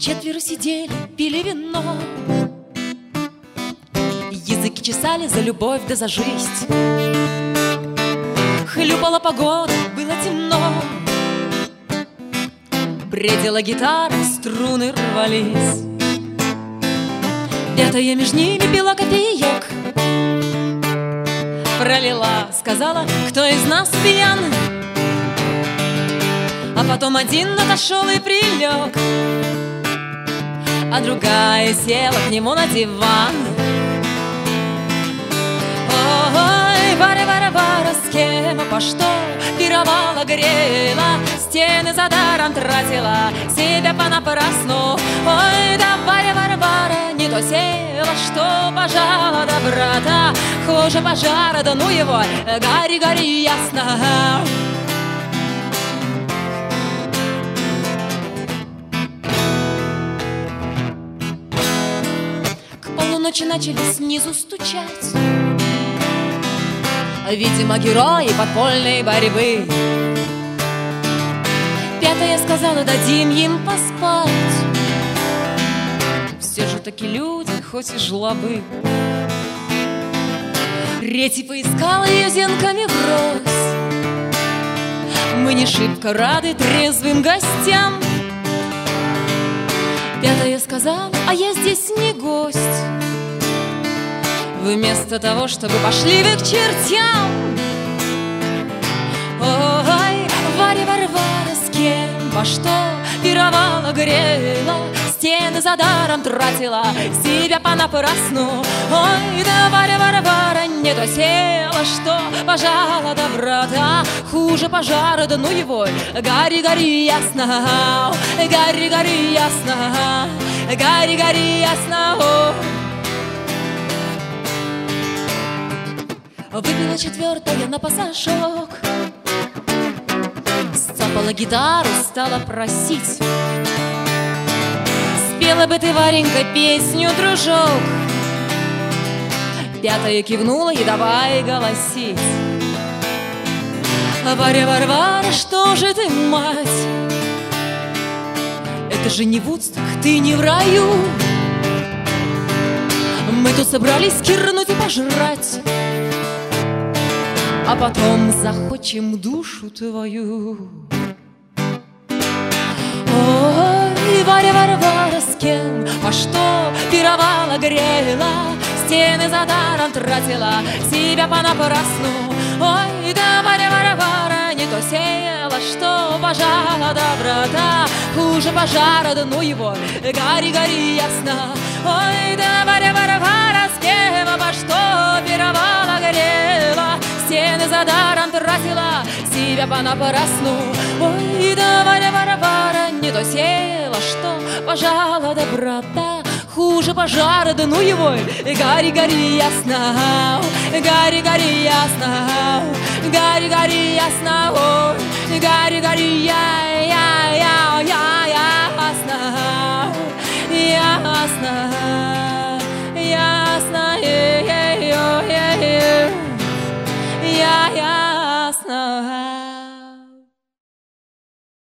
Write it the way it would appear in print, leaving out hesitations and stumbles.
Четверо сидели, пили вино, языки чесали за любовь да за жизнь. Хлюпала погода, было темно, бредила гитара, струны рвались. Пятая между ними пила кофеек, пролила, сказала, кто из нас пьян. А потом один отошел и прилег, а другая села к нему на диван. Ой, Варя, Варя, Варя, с кем, по что пировала, грела, стены за даром тратила, себя понапрасну. Ой, да Варя, Варя, Варя, не то села, что пожала до брата, хуже пожара, да ну его, гори, гори, ясно. Ночи начали снизу стучать, видимо, герои подпольной борьбы. Пятая сказала, дадим им поспать, все же таки люди, хоть и жлобы. Третий поискал ее зенками врозь, мы не шибко рады трезвым гостям. Пятая сказала, а я здесь не гость. Вместо того, чтобы пошли вы к чертям. Ой, Варя, Варя, Варя, с кем, во что пировала, грела, стены за даром тратила, себя понапрасну. Ой, да Варя, Варя, Варя, не то села, что пожала до брата, хуже пожара, да ну его, гори, гори, ясно, гори, гори, ясно, гори, гори, ясно. Выпила четвертая на пасашок, сцапала гитару, стала просить. Спела бы ты, Варенька, песню, дружок. Пятая кивнула и давай голосить. Варя, Варвара, что же ты, мать? Это же не Вудсток, ты не в раю. Мы тут собрались кирнуть и пожрать, а потом захочем душу твою. Ой, Варя, Варя, Варя, с кем, а что пировала, грела, стены за даром тратила, себя понапрасну. Ой, да Варя, Варя, Варя, не то села, что пожала до брата, хуже пожара, да ну его, гори, гори, ясно. Ой, да Варя, Варя, Варя, с кем, а что пировала, грела, стены за даром тратила, себя понапрасну. Ой, да Варя, Варя, Варя, не то села, что пожала до брата, хуже пожара, да ну его, гори, гори, ясно, гори, гори, ясно, гори, гори, ясно, гори, гори, я.